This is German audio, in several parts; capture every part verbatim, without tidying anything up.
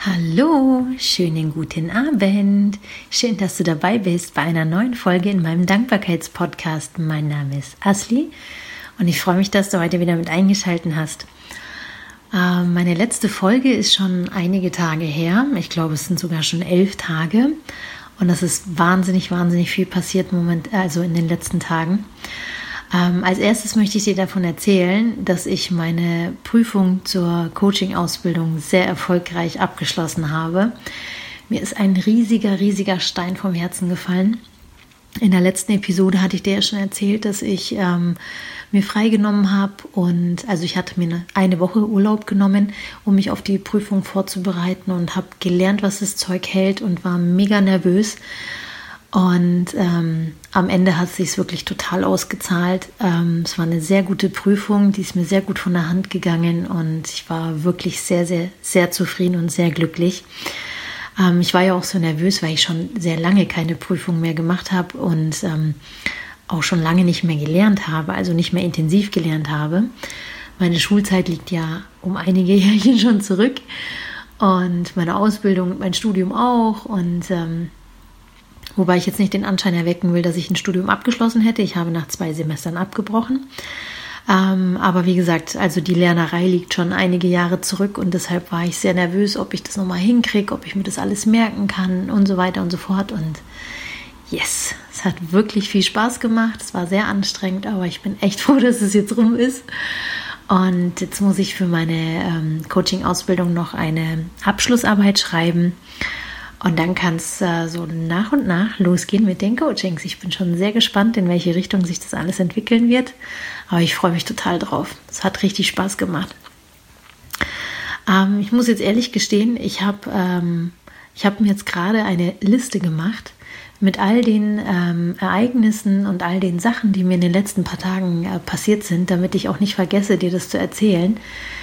Hallo, schönen guten Abend. Schön, dass du dabei bist bei einer neuen Folge in meinem Dankbarkeitspodcast. Mein Name ist Asli und ich freue mich, dass du heute wieder mit eingeschaltet hast. Äh, meine letzte Folge ist schon einige Tage her. Ich glaube, es sind sogar schon elf Tage und das ist wahnsinnig, wahnsinnig viel passiert moment, also in den letzten Tagen. Ähm, als erstes möchte ich dir davon erzählen, dass ich meine Prüfung zur Coaching-Ausbildung sehr erfolgreich abgeschlossen habe. Mir ist ein riesiger, riesiger Stein vom Herzen gefallen. In der letzten Episode hatte ich dir ja schon erzählt, dass ich ähm, mir freigenommen habe und also ich hatte mir eine, eine Woche Urlaub genommen, um mich auf die Prüfung vorzubereiten und habe gelernt, was das Zeug hält und war mega nervös. Und ähm, am Ende hat es sich wirklich total ausgezahlt. Ähm, es war eine sehr gute Prüfung, die ist mir sehr gut von der Hand gegangen und ich war wirklich sehr, sehr, sehr zufrieden und sehr glücklich. Ähm, ich war ja auch so nervös, weil ich schon sehr lange keine Prüfung mehr gemacht habe und ähm, auch schon lange nicht mehr gelernt habe, also nicht mehr intensiv gelernt habe. Meine Schulzeit liegt ja um einige Jährchen schon zurück und meine Ausbildung, mein Studium auch und ähm, Wobei ich jetzt nicht den Anschein erwecken will, dass ich ein Studium abgeschlossen hätte. Ich habe nach zwei Semestern abgebrochen. Ähm, aber wie gesagt, also die Lernerei liegt schon einige Jahre zurück und deshalb war ich sehr nervös, ob ich das nochmal hinkriege, ob ich mir das alles merken kann und so weiter und so fort. Und yes, es hat wirklich viel Spaß gemacht. Es war sehr anstrengend, aber ich bin echt froh, dass es jetzt rum ist. Und jetzt muss ich für meine ähm, Coaching-Ausbildung noch eine Abschlussarbeit schreiben. Und dann kann es äh, so nach und nach losgehen mit den Coachings. Ich bin schon sehr gespannt, in welche Richtung sich das alles entwickeln wird. Aber ich freue mich total drauf. Es hat richtig Spaß gemacht. Ähm, ich muss jetzt ehrlich gestehen, ich habe ähm, ich hab mir jetzt gerade eine Liste gemacht mit all den ähm, Ereignissen und all den Sachen, die mir in den letzten paar Tagen äh, passiert sind, damit ich auch nicht vergesse, dir das zu erzählen.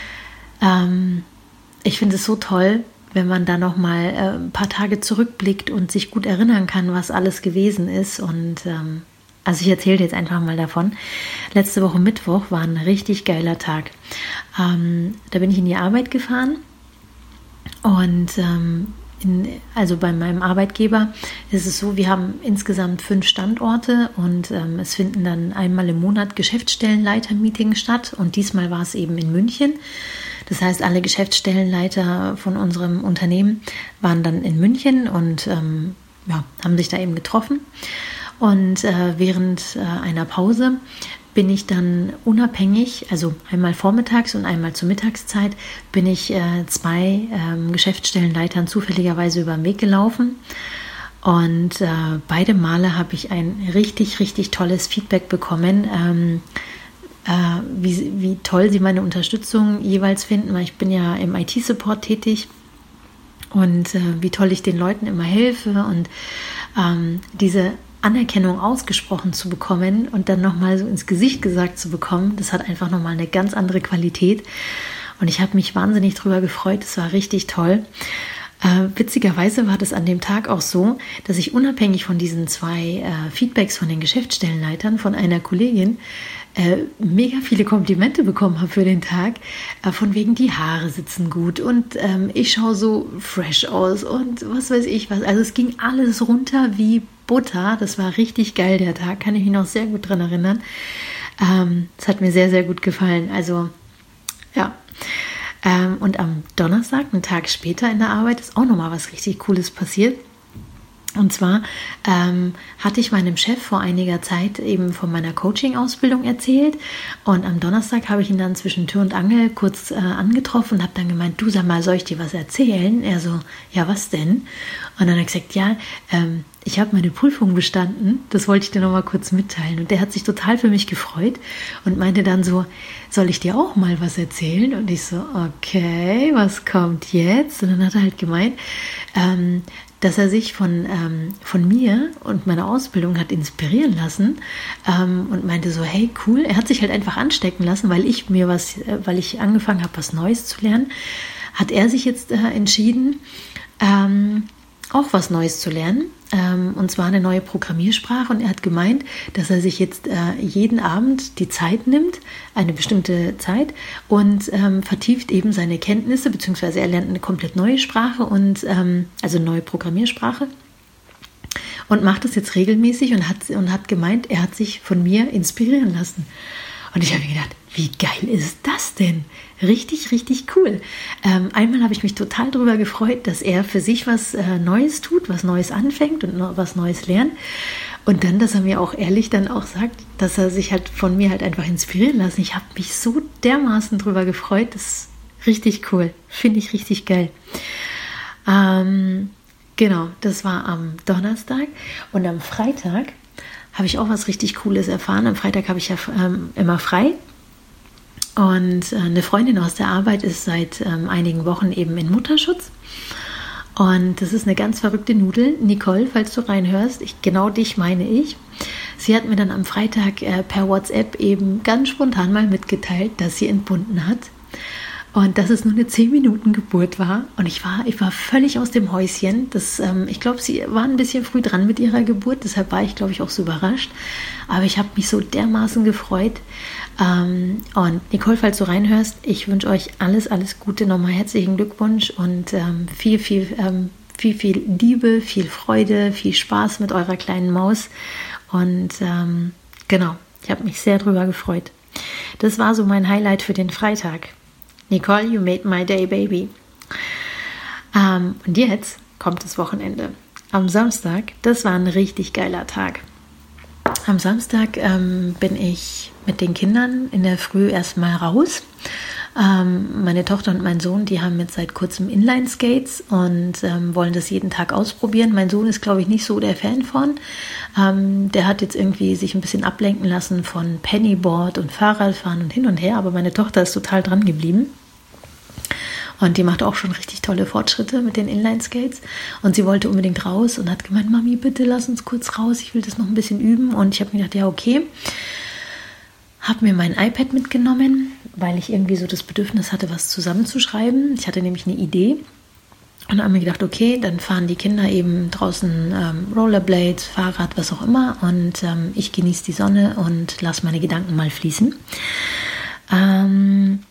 Ähm, ich finde es so toll, wenn man da noch mal äh, ein paar Tage zurückblickt und sich gut erinnern kann, was alles gewesen ist. Und ähm, also ich erzähle jetzt einfach mal davon. Letzte Woche Mittwoch war ein richtig geiler Tag. Ähm, da bin ich in die Arbeit gefahren und ähm, in, also bei meinem Arbeitgeber ist es so, wir haben insgesamt fünf Standorte und ähm, es finden dann einmal im Monat Geschäftsstellenleiter-Meetings statt und diesmal war es eben in München. Das heißt, alle Geschäftsstellenleiter von unserem Unternehmen waren dann in München und ähm, ja, haben sich da eben getroffen. Und äh, während äh, einer Pause bin ich dann unabhängig, also einmal vormittags und einmal zur Mittagszeit, bin ich äh, zwei äh, Geschäftsstellenleitern zufälligerweise über den Weg gelaufen. Und äh, beide Male habe ich ein richtig, richtig tolles Feedback bekommen, ähm, Wie, wie toll sie meine Unterstützung jeweils finden, weil ich bin ja im I T-Support tätig und äh, wie toll ich den Leuten immer helfe und ähm, diese Anerkennung ausgesprochen zu bekommen und dann nochmal so ins Gesicht gesagt zu bekommen, das hat einfach nochmal eine ganz andere Qualität und ich habe mich wahnsinnig drüber gefreut, es war richtig toll. Äh, witzigerweise war das an dem Tag auch so, dass ich unabhängig von diesen zwei äh, Feedbacks von den Geschäftsstellenleitern von einer Kollegin äh, mega viele Komplimente bekommen habe für den Tag, äh, von wegen die Haare sitzen gut und ähm, ich schaue so fresh aus und was weiß ich was. Also es ging alles runter wie Butter. Das war richtig geil, der Tag, kann ich mich noch sehr gut dran erinnern. Ähm, das hat mir sehr, sehr gut gefallen. Also ja. Ähm, und am Donnerstag, einen Tag später in der Arbeit, ist auch nochmal was richtig Cooles passiert. Und zwar ähm, hatte ich meinem Chef vor einiger Zeit eben von meiner Coaching-Ausbildung erzählt und am Donnerstag habe ich ihn dann zwischen Tür und Angel kurz äh, angetroffen und habe dann gemeint, du sag mal, soll ich dir was erzählen? Er so, ja was denn? Und dann hat er gesagt, ja, ähm, ich habe meine Prüfung bestanden, das wollte ich dir nochmal kurz mitteilen. Und der hat sich total für mich gefreut und meinte dann so, soll ich dir auch mal was erzählen? Und ich so, okay, was kommt jetzt? Und dann hat er halt gemeint, ähm, dass er sich von, ähm, von mir und meiner Ausbildung hat inspirieren lassen ähm, und meinte so, hey, cool. Er hat sich halt einfach anstecken lassen, weil ich mir was, äh, weil ich angefangen habe, was Neues zu lernen, hat er sich jetzt äh, entschieden, ähm, auch was Neues zu lernen. ähm, und zwar eine neue Programmiersprache. Und er hat gemeint, dass er sich jetzt äh, jeden Abend die Zeit nimmt, eine bestimmte Zeit, und ähm, vertieft eben seine Kenntnisse, beziehungsweise er lernt eine komplett neue Sprache, und ähm, also eine neue Programmiersprache. Und macht das jetzt regelmäßig und hat, und hat gemeint, er hat sich von mir inspirieren lassen. Und ich habe mir gedacht, wie geil ist das denn? Richtig, richtig cool. Ähm, einmal habe ich mich total darüber gefreut, dass er für sich was äh, Neues tut, was Neues anfängt und no- was Neues lernt. Und dann, dass er mir auch ehrlich dann auch sagt, dass er sich halt von mir halt einfach inspirieren lassen. Ich habe mich so dermaßen drüber gefreut. Das ist richtig cool. Finde ich richtig geil. Ähm... Genau, das war am Donnerstag, und am Freitag habe ich auch was richtig Cooles erfahren. Am Freitag habe ich ja ähm, immer frei, und äh, eine Freundin aus der Arbeit ist seit ähm, einigen Wochen eben in Mutterschutz, und das ist eine ganz verrückte Nudel. Nicole, falls du reinhörst, ich, genau dich meine ich. Sie hat mir dann am Freitag äh, per WhatsApp eben ganz spontan mal mitgeteilt, dass sie entbunden hat. Und dass es nur eine zehn Minuten Geburt war. Und ich war, ich war völlig aus dem Häuschen. Das, ähm, ich glaube, sie war ein bisschen früh dran mit ihrer Geburt. Deshalb war ich, glaube ich, auch so überrascht. Aber ich habe mich so dermaßen gefreut. Ähm, und Nicole, falls du reinhörst, ich wünsche euch alles, alles Gute. Nochmal herzlichen Glückwunsch und ähm, viel, viel, ähm, viel, viel Liebe, viel Freude, viel Spaß mit eurer kleinen Maus. Und ähm, genau, ich habe mich sehr drüber gefreut. Das war so mein Highlight für den Freitag. Nicole, you made my day, baby. Ähm, und jetzt kommt das Wochenende. Am Samstag, das war ein richtig geiler Tag. Am Samstag ähm, bin ich mit den Kindern in der Früh erstmal raus. Ähm, meine Tochter und mein Sohn, die haben jetzt seit kurzem Inline-Skates und ähm, wollen das jeden Tag ausprobieren. Mein Sohn ist, glaube ich, nicht so der Fan von. Ähm, der hat jetzt irgendwie sich ein bisschen ablenken lassen von Pennyboard und Fahrradfahren und hin und her, aber meine Tochter ist total dran geblieben. Und die macht auch schon richtig tolle Fortschritte mit den Inline-Skates. Und sie wollte unbedingt raus und hat gemeint, Mami, bitte lass uns kurz raus, ich will das noch ein bisschen üben. Und ich habe mir gedacht, ja, okay. Habe mir mein iPad mitgenommen, weil ich irgendwie so das Bedürfnis hatte, was zusammenzuschreiben. Ich hatte nämlich eine Idee. Und habe mir gedacht, okay, dann fahren die Kinder eben draußen ähm, Rollerblades, Fahrrad, was auch immer. Und ähm, ich genieße die Sonne und lasse meine Gedanken mal fließen. Ähm,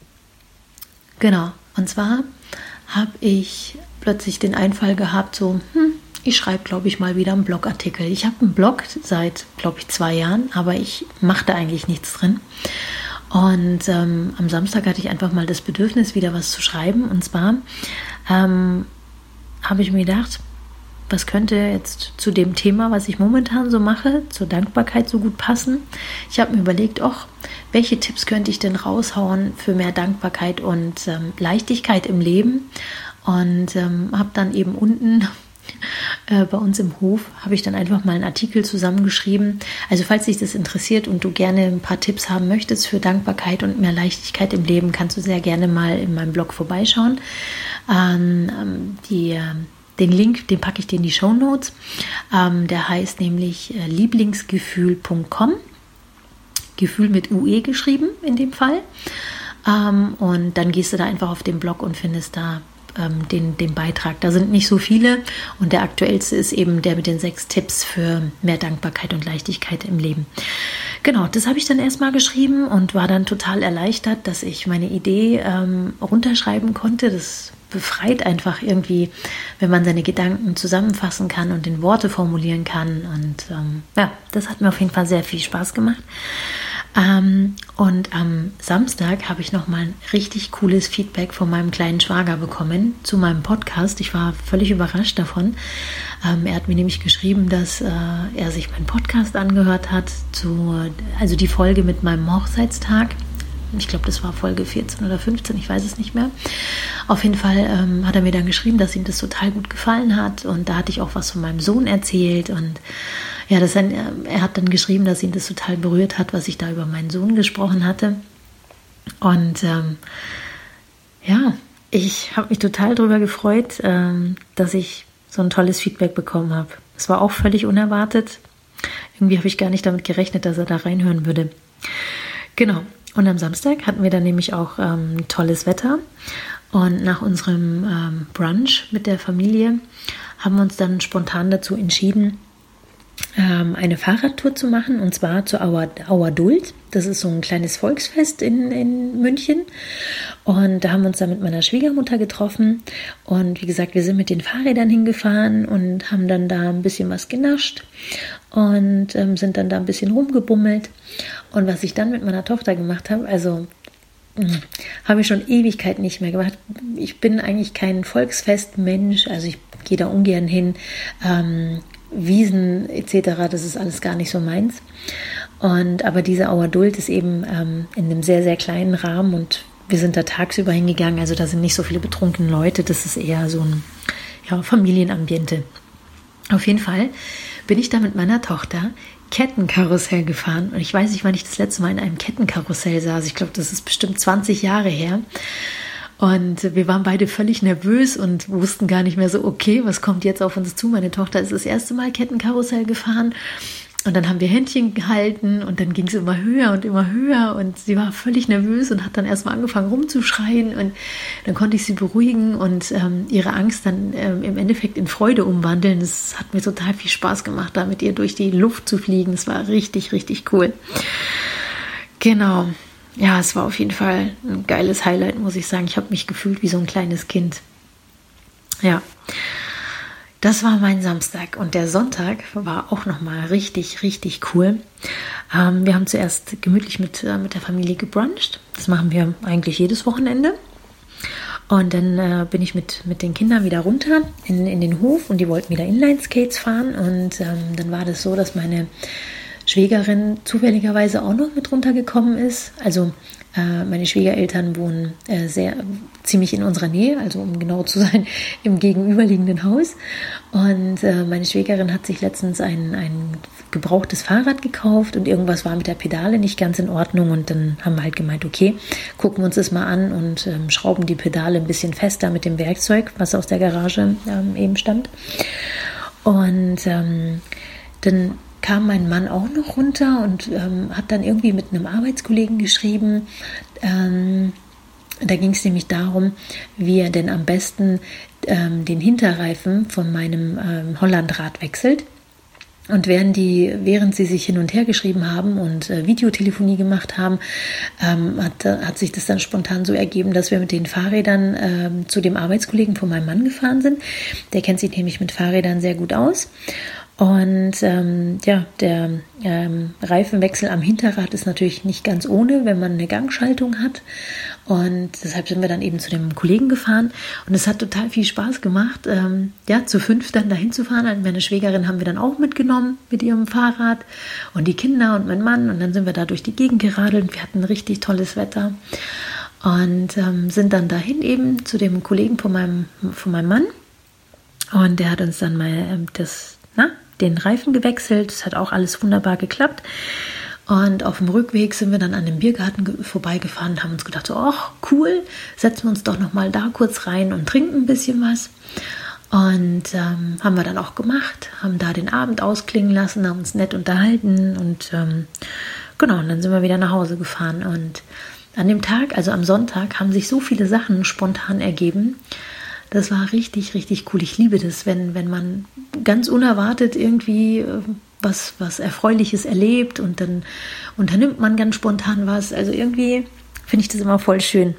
genau. Und zwar habe ich plötzlich den Einfall gehabt, so, hm, ich schreibe, glaube ich, mal wieder einen Blogartikel. Ich habe einen Blog seit, glaube ich, zwei Jahren, aber ich mache da eigentlich nichts drin. Und ähm, am Samstag hatte ich einfach mal das Bedürfnis, wieder was zu schreiben. Und zwar ähm, habe ich mir gedacht, was könnte jetzt zu dem Thema, was ich momentan so mache, zur Dankbarkeit so gut passen? Ich habe mir überlegt, och, welche Tipps könnte ich denn raushauen für mehr Dankbarkeit und ähm, Leichtigkeit im Leben? Und ähm, habe dann eben unten äh, bei uns im Hof, habe ich dann einfach mal einen Artikel zusammengeschrieben. Also falls dich das interessiert und du gerne ein paar Tipps haben möchtest für Dankbarkeit und mehr Leichtigkeit im Leben, kannst du sehr gerne mal in meinem Blog vorbeischauen. Ähm, die äh, Den Link, den packe ich dir in die Shownotes. Ähm, der heißt nämlich äh, lieblingsgefühl punkt com. Gefühl mit U E geschrieben in dem Fall. Ähm, und dann gehst du da einfach auf den Blog und findest da ähm, den, den Beitrag. Da sind nicht so viele und der aktuellste ist eben der mit den sechs Tipps für mehr Dankbarkeit und Leichtigkeit im Leben. Genau, das habe ich dann erstmal geschrieben und war dann total erleichtert, dass ich meine Idee ähm, runterschreiben konnte. Das befreit einfach irgendwie, wenn man seine Gedanken zusammenfassen kann und in Worte formulieren kann. Und ähm, ja, das hat mir auf jeden Fall sehr viel Spaß gemacht. Ähm, und am Samstag habe ich nochmal ein richtig cooles Feedback von meinem kleinen Schwager bekommen zu meinem Podcast. Ich war völlig überrascht davon. Ähm, er hat mir nämlich geschrieben, dass äh, er sich meinen Podcast angehört hat, zu, also die Folge mit meinem Hochzeitstag. Ich glaube, das war Folge vierzehn oder fünfzehn, ich weiß es nicht mehr. Auf jeden Fall ähm, hat er mir dann geschrieben, dass ihm das total gut gefallen hat. Und da hatte ich auch was von meinem Sohn erzählt. Und ja, das dann, er hat dann geschrieben, dass ihn das total berührt hat, was ich da über meinen Sohn gesprochen hatte. Und ähm, ja, ich habe mich total darüber gefreut, ähm, dass ich so ein tolles Feedback bekommen habe. Es war auch völlig unerwartet. Irgendwie habe ich gar nicht damit gerechnet, dass er da reinhören würde. Genau. Und am Samstag hatten wir dann nämlich auch ähm, tolles Wetter. Und nach unserem ähm, Brunch mit der Familie haben wir uns dann spontan dazu entschieden, eine Fahrradtour zu machen, und zwar zur Auer, Auer Duld. Das ist so ein kleines Volksfest in, in München, und da haben wir uns dann mit meiner Schwiegermutter getroffen, und wie gesagt, wir sind mit den Fahrrädern hingefahren und haben dann da ein bisschen was genascht und ähm, sind dann da ein bisschen rumgebummelt. Und was ich dann mit meiner Tochter gemacht habe, also mh, habe ich schon Ewigkeit nicht mehr gemacht. Ich bin eigentlich kein Volksfestmensch, also ich gehe da ungern hin, ähm, Wiesen et cetera, das ist alles gar nicht so meins. Und aber diese Auer Duld ist eben ähm, in einem sehr, sehr kleinen Rahmen, und wir sind da tagsüber hingegangen, also da sind nicht so viele betrunkene Leute, das ist eher so ein ja, Familienambiente. Auf jeden Fall bin ich da mit meiner Tochter Kettenkarussell gefahren, und ich weiß nicht, wann ich das letzte Mal in einem Kettenkarussell saß. Ich glaube, das ist bestimmt zwanzig Jahre her. Und wir waren beide völlig nervös und wussten gar nicht mehr so, okay, was kommt jetzt auf uns zu? Meine Tochter ist das erste Mal Kettenkarussell gefahren, und dann haben wir Händchen gehalten, und dann ging es immer höher und immer höher, und sie war völlig nervös und hat dann erstmal angefangen rumzuschreien, und dann konnte ich sie beruhigen und ähm, ihre Angst dann ähm, im Endeffekt in Freude umwandeln. Das hat mir total viel Spaß gemacht, da mit ihr durch die Luft zu fliegen. Das war richtig, richtig cool. Genau. Ja, es war auf jeden Fall ein geiles Highlight, muss ich sagen. Ich habe mich gefühlt wie so ein kleines Kind. Ja, das war mein Samstag. Und der Sonntag war auch nochmal richtig, richtig cool. Ähm, wir haben zuerst gemütlich mit, äh, mit der Familie gebruncht. Das machen wir eigentlich jedes Wochenende. Und dann äh, bin ich mit, mit den Kindern wieder runter in, in den Hof, und die wollten wieder Inline-Skates fahren. Und ähm, dann war das so, dass meine Schwägerin zufälligerweise auch noch mit runtergekommen ist. Also äh, meine Schwiegereltern wohnen äh, sehr ziemlich in unserer Nähe, also um genau zu sein, im gegenüberliegenden Haus. Und äh, meine Schwägerin hat sich letztens ein, ein gebrauchtes Fahrrad gekauft, und irgendwas war mit der Pedale nicht ganz in Ordnung, und dann haben wir halt gemeint, okay, gucken wir uns das mal an und ähm, schrauben die Pedale ein bisschen fester mit dem Werkzeug, was aus der Garage ähm, eben stammt. Und ähm, dann kam mein Mann auch noch runter und ähm, hat dann irgendwie mit einem Arbeitskollegen geschrieben. Ähm, da ging es nämlich darum, wie er denn am besten ähm, den Hinterreifen von meinem ähm, Hollandrad wechselt. Und während, die, während sie sich hin und her geschrieben haben und äh, Videotelefonie gemacht haben, ähm, hat, hat sich das dann spontan so ergeben, dass wir mit den Fahrrädern ähm, zu dem Arbeitskollegen von meinem Mann gefahren sind. Der kennt sich nämlich mit Fahrrädern sehr gut aus. Und ähm, ja, der ähm, Reifenwechsel am Hinterrad ist natürlich nicht ganz ohne, wenn man eine Gangschaltung hat. Und deshalb sind wir dann eben zu dem Kollegen gefahren. Und es hat total viel Spaß gemacht, ähm, ja, zu fünf dann dahin zu fahren. Und meine Schwägerin haben wir dann auch mitgenommen mit ihrem Fahrrad, und die Kinder und mein Mann. Und dann sind wir da durch die Gegend geradelt. Wir hatten richtig tolles Wetter. Und ähm, sind dann dahin eben zu dem Kollegen von meinem, von meinem Mann. Und der hat uns dann mal ähm, das... Na, den Reifen gewechselt. Das hat auch alles wunderbar geklappt. Und auf dem Rückweg sind wir dann an dem Biergarten ge- vorbeigefahren und haben uns gedacht, so, ach, cool, setzen wir uns doch nochmal da kurz rein und trinken ein bisschen was. Und ähm, haben wir dann auch gemacht, haben da den Abend ausklingen lassen, haben uns nett unterhalten, und ähm, genau, und dann sind wir wieder nach Hause gefahren. Und an dem Tag, also am Sonntag, haben sich so viele Sachen spontan ergeben. Das war richtig, richtig cool. Ich liebe das, wenn, wenn man ganz unerwartet irgendwie was, was Erfreuliches erlebt, und dann unternimmt man ganz spontan was. Also irgendwie finde ich das immer voll schön.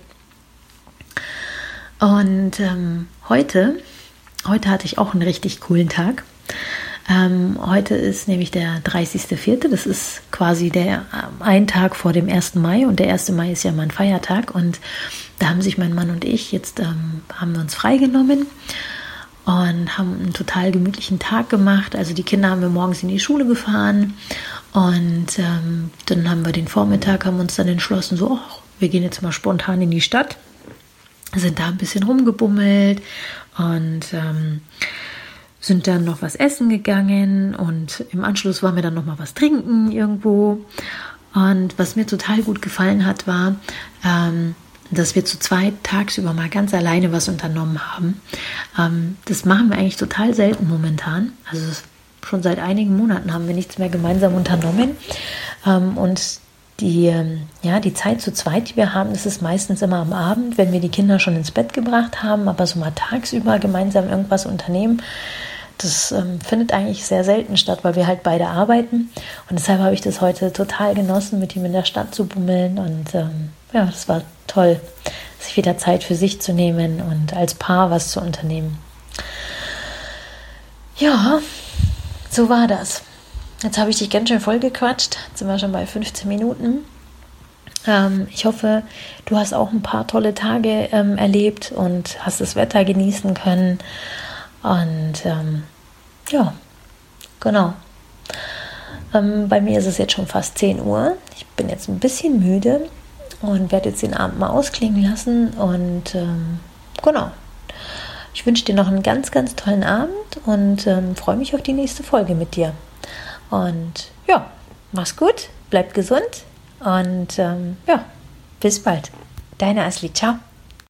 Und ähm, heute, heute hatte ich auch einen richtig coolen Tag. Ähm, heute ist nämlich der dreißigster vierte Das ist quasi der äh, ein Tag vor dem ersten Mai, und der erste Mai ist ja mein Feiertag, und da haben sich mein Mann und ich jetzt ähm, haben wir uns freigenommen und haben einen total gemütlichen Tag gemacht. Also die Kinder haben wir morgens in die Schule gefahren, und ähm, dann haben wir den Vormittag, haben uns dann entschlossen, so, oh, wir gehen jetzt mal spontan in die Stadt, sind da ein bisschen rumgebummelt und ähm, sind dann noch was essen gegangen, und im Anschluss waren wir dann noch mal was trinken irgendwo. Und was mir total gut gefallen hat, war, ähm, dass wir zu zweit tagsüber mal ganz alleine was unternommen haben. Ähm, das machen wir eigentlich total selten momentan. Also schon seit einigen Monaten haben wir nichts mehr gemeinsam unternommen. Ähm, und die, ja, die Zeit zu zweit, die wir haben, das ist meistens immer am Abend, wenn wir die Kinder schon ins Bett gebracht haben, aber so mal tagsüber gemeinsam irgendwas unternehmen, das ähm, findet eigentlich sehr selten statt, weil wir halt beide arbeiten. Und deshalb habe ich das heute total genossen, mit ihm in der Stadt zu bummeln. Und ähm, ja, das war toll, sich wieder Zeit für sich zu nehmen und als Paar was zu unternehmen. Ja, so war das. Jetzt habe ich dich ganz schön voll gequatscht. Jetzt sind wir schon bei fünfzehn Minuten. Ähm, ich hoffe, du hast auch ein paar tolle Tage ähm, erlebt und hast das Wetter genießen können. Und ähm, ja, genau. Ähm, bei mir ist es jetzt schon fast zehn Uhr. Ich bin jetzt ein bisschen müde und werde jetzt den Abend mal ausklingen lassen. Und ähm, genau. Ich wünsche dir noch einen ganz, ganz tollen Abend und ähm, freue mich auf die nächste Folge mit dir. Und ja, mach's gut, bleib gesund und ähm, ja, bis bald. Deine Asli, ciao.